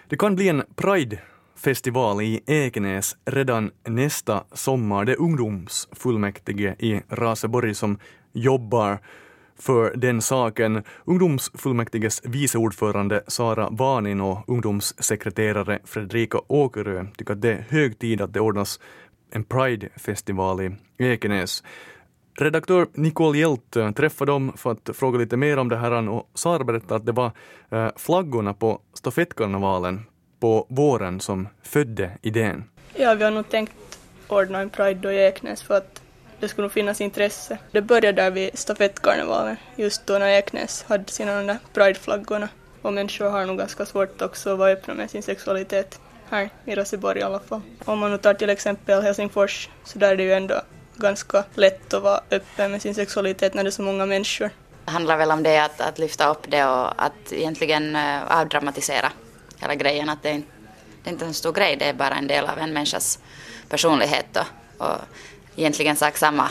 Det kan bli en Pride-festival i Ekenäs redan nästa sommar. Det är ungdomsfullmäktige i Raseborg som jobbar för den saken. Ungdomsfullmäktiges viceordförande Sara Vanin och ungdomssekreterare Fredrika Åkerö tycker att det är hög tid att det ordnas en Pride-festival i Ekenäs. Redaktör Nicole Hjelt träffade dem för att fråga lite mer om det här, och Sara berättade att det var flaggorna på stafettkarnevalen på våren som födde idén. Ja, vi har nog tänkt ordna en Pride då i Ekenäs för att det skulle finnas intresse. Det började där vid stafettkarnevalen, just då när Ekenäs hade sina där Pride-flaggorna. Och människor har nog ganska svårt också att vara öppna med sin sexualitet här i Raseborg i alla fall. Om man nu tar till exempel Helsingfors, så där är det ju ändå ganska lätt att vara öppen med sin sexualitet när det är så många människor. Det handlar väl om det att lyfta upp det och att egentligen avdramatisera hela grejen. Att det är inte en stor grej, det är bara en del av en människas personlighet och egentligen sak samma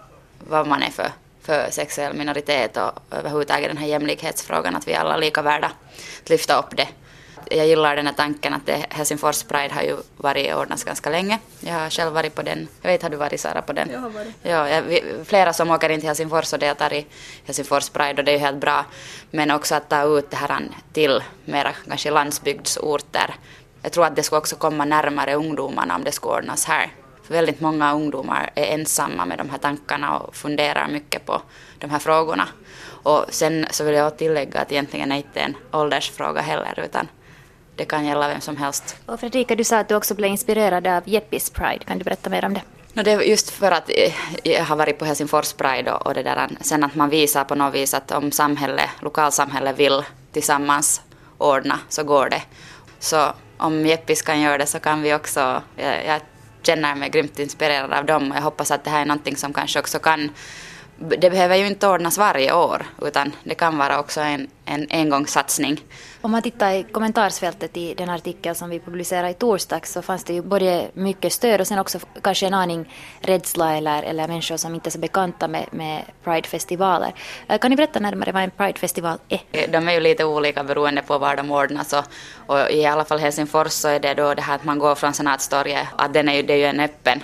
vad man är för sexuell minoritet och överhuvudtaget den här jämlikhetsfrågan, att vi alla är lika värda att lyfta upp det. Jag gillar den här tanken att Helsingfors Pride har ju varit ordnat ganska länge. Jag har själv varit på den. Jag vet, har du varit, Sara, på den? Jag har varit. Ja, flera som åker in till Helsingfors och deltar i Helsingfors Pride, och det är ju helt bra. Men också att ta ut det här till mera kanske landsbygdsorter. Jag tror att det ska också komma närmare ungdomarna om det ska ordnas här. För väldigt många ungdomar är ensamma med de här tankarna och funderar mycket på de här frågorna. Och sen så vill jag tillägga att egentligen är inte en åldersfråga heller, utan det kan gälla vem som helst. Och Fredrika, du sa att du också blev inspirerad av Jeppis Pride. Kan du berätta mer om det? Det är just för att jag har varit på Helsingfors Pride och det där, sen att man visar på något vis att om lokalsamhället vill tillsammans ordna, så går det. Så om Jeppis kan göra det, så kan vi också. Jag känner mig grymt inspirerad av dem, och jag hoppas att det här är någonting som kanske också kan. Det behöver ju inte ordnas varje år, utan det kan vara också en engångssatsning. Om man tittar i kommentarsfältet i den artikel som vi publicerade i torsdags, så fanns det ju både mycket stöd och sen också kanske en aning rädsla eller människor som inte är så bekanta med Pride-festivaler. Kan ni berätta närmare vad en Pride-festival är? De är ju lite olika beroende på var de ordnas, och i alla fall Helsingfors så är det då det här att man går från Senatstorget, att det är ju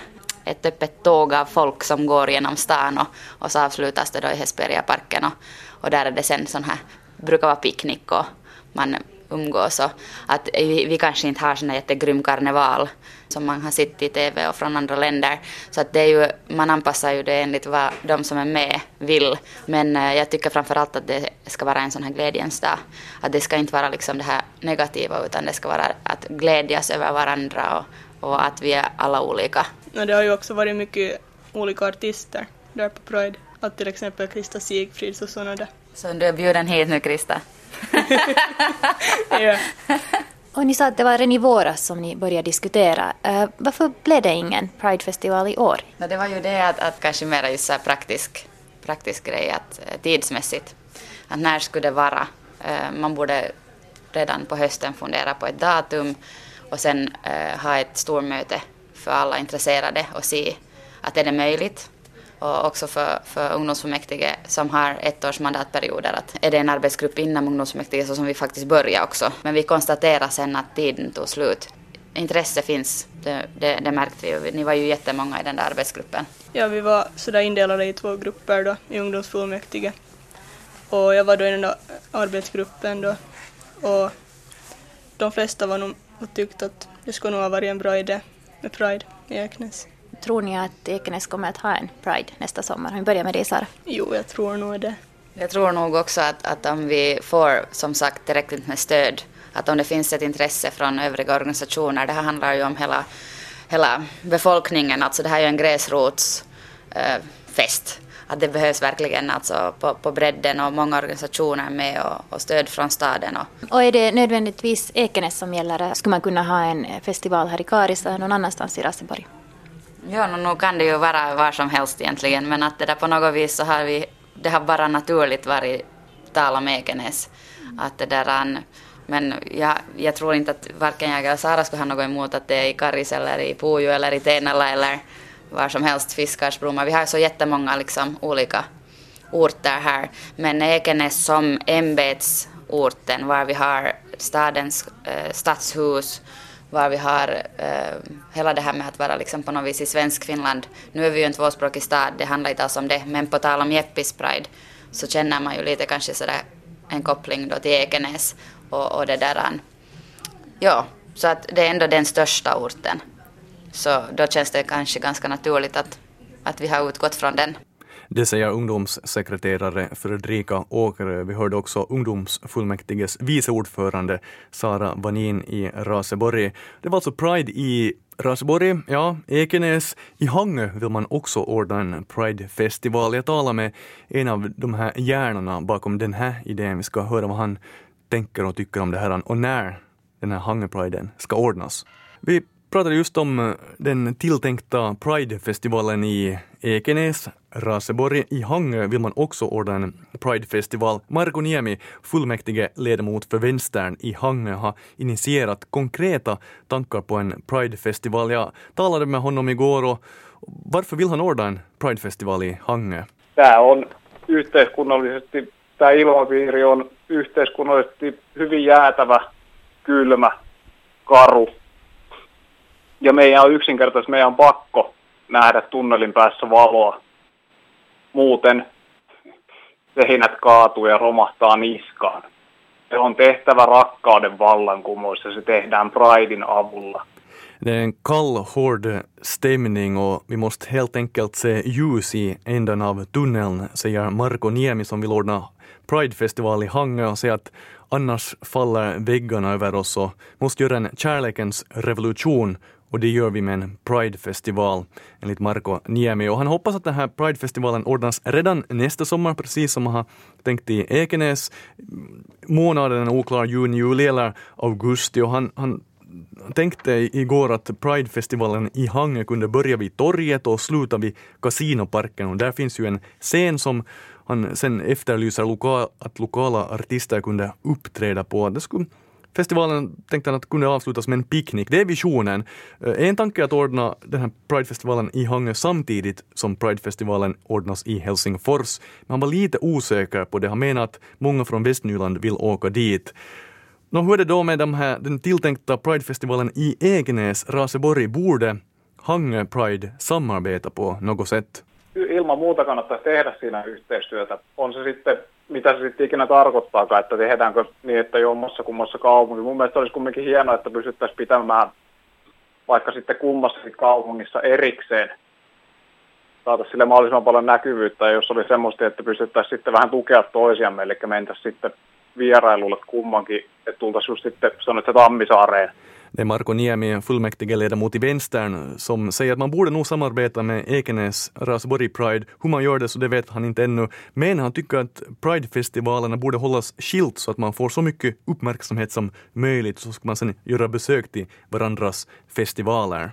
ett öppet tåg av folk som går genom stan, och så avslutas det då i Hesperiaparken, och där är det sen sån här, brukar vara picknick och man umgås, och att vi kanske inte har sån här jättegrym karneval som man har sett i TV och från andra länder, så att det är ju, man anpassar ju det enligt vad de som är med vill, men jag tycker framförallt att det ska vara en sån här glädjens dag, att det ska inte vara liksom det här negativa, utan det ska vara att glädjas över varandra och att vi är alla olika. Det har ju också varit mycket olika artister där på Pride. Att till exempel Krista Sigfrids och sådana där. Så du är bjuden hit nu, Krista? Ja. Och ni sa att det var redan i våras som ni började diskutera. Varför blev det ingen Pride-festival i år? Det var ju det att kanske mer just så här praktisk grej, att tidsmässigt. Att när skulle det vara? Man borde redan på hösten fundera på ett datum och sen ha ett stormöte för alla intresserade och se att är det möjligt. Och också för ungdomsfullmäktige som har 1 års mandatperioder, att är det en arbetsgrupp inom ungdomsfullmäktige så som vi faktiskt börjar också. Men vi konstaterar sen att tiden tog slut. Intresse finns, det märkte vi ju. Ni var ju jättemånga i den där arbetsgruppen. Ja, vi var sådär indelade i 2 grupper då, i ungdomsfullmäktige. Och jag var då i den där arbetsgruppen då. Och de flesta var nog tyckt att det skulle nog ha varit en bra idé med Pride i Ekenäs. Tror ni att Ekenäs kommer att ha en Pride nästa sommar? Vi börjar med det, Sara. Jo, jag tror nog det. Jag tror nog också att om vi får, som sagt, tillräckligt med stöd, att om det finns ett intresse från övriga organisationer, det här handlar ju om hela befolkningen, alltså det här är ju en gräsrotsfest. Att det behövs verkligen alltså på bredden och många organisationer med och stöd från staden. Och är det nödvändigtvis Ekenäs som gäller? Skulle man kunna ha en festival här i Karis eller någon annanstans i Raseborg? Ja, nu kan det ju vara var som helst egentligen, men att det där på något vis så har det har bara naturligt varit tal om Ekenäs. Att det där, men jag tror inte att varken jag eller Sara skulle ha något emot att det är i Karis eller i Pujo eller i Tenala eller var som helst, Fiskarsbromma. Vi har så jättemånga liksom olika orter här, men Ekenäs som orten, var vi har stadens stadshus, var vi har hela det här med att vara liksom på något vis i svensk Finland. Nu är vi ju en tvåspråkig stad, det handlar inte alls om det, men på tal om Jeppis Pride så känner man ju lite kanske sådär en koppling då till Ekenäs och det där. Ja, så att det är ändå den största orten. Så då känns det kanske ganska naturligt att vi har utgått från den. Det säger ungdomssekreterare Fredrika Åkerö. Vi hörde också ungdomsfullmäktiges viceordförande Sara Vanin i Raseborg. Det var alltså Pride i Raseborg, ja, Ekenäs. I Hangö vill man också ordna en Pride-festival. Jag talar med en av de här hjärnorna bakom den här idén. Vi ska höra vad han tänker och tycker om det här och när den här Hangö-priden ska ordnas. Vi pratade just om den tilltänkta Pride-festivalen i Ekenäs, Raseborg. I Hangö vill man också ordna en Pride-festival. Marko Niemi, fullmäktige ledamot för Vänstern i Hangö, har initierat konkreta tankar på en Pride-festival. Jag talade med honom igår och varför vill han ordna en Pride-festival i Hangö? Tämä on yhteiskunnallisesti, tämä ilmapiiri on yhteiskunnallisesti hyvin jäätävä, kylmä, karu. Ja meidän on yksinkertaisesti, meidän on pakko nähdä tunnelin päässä valoa. Muuten seinät kaatuu ja romahtaa niskaan. Se on tehtävä rakkauden vallankumous ja se tehdään Pridein avulla. Det är en kall, hård stämning och vi måste helt enkelt se ljus i änden av tunneln, säger Marko Niemi som vill ordna Pride-festival i Hangö och säger att annars faller väggarna över oss och måste göra en kärlekens revolution. Och det gör vi med en Pride-festival, enligt Marko Niemi. Och han hoppas att den här Pride-festivalen ordnas redan nästa sommar, precis som han har tänkt i Ekenäs. Månaden är oklar, juni, juli eller augusti. Och han tänkte igår att Pride-festivalen i Hangö kunde börja vid torget och sluta vid Kasinoparken. Och där finns ju en scen som han sen efterlyser att lokala artister kunde uppträda på. Det skulle festivalen tänkte han att kunde avslutas med en picknick. Det är visionen. En tanke är att ordna den här Pride-festivalen i Hangö samtidigt som Pride-festivalen ordnas i Helsingfors. Men han var lite osäker på det. Han menar att många från Västnyland vill åka dit. Hur är det då med den tilltänkta Pride-festivalen i Ekenäs, Raseborg? Borde Hangö Pride samarbeta på något sätt? Ilman muuta kannattaisi tehdä siinä yhteistyötä. On se sitten, mitä se sitten ikinä tarkoittaakaan, että tehdäänkö niin, että jommassa kummassa kaupunki. Mun mielestä olisi kumminkin hienoa, että pystyttäisiin pitämään vaikka sitten kummassakin kaupungissa erikseen. Saataisiin sille mahdollisimman paljon näkyvyyttä, ja jos oli semmoista, että pystyttäisiin sitten vähän tukea toisiamme, eli mentäisiin sitten vierailulle kummankin, että tultaisiin just sitten sanotaan Tammisaareen. Det är Marko Niemi, fullmäktigeledamot i Vänstern, som säger att man borde nog samarbeta med Ekenäs Raseborg Pride. Hur man gör det så det vet han inte ännu. Men han tycker att Pride-festivalerna borde hållas skilt så att man får så mycket uppmärksamhet som möjligt. Så ska man sen göra besök till varandras festivaler.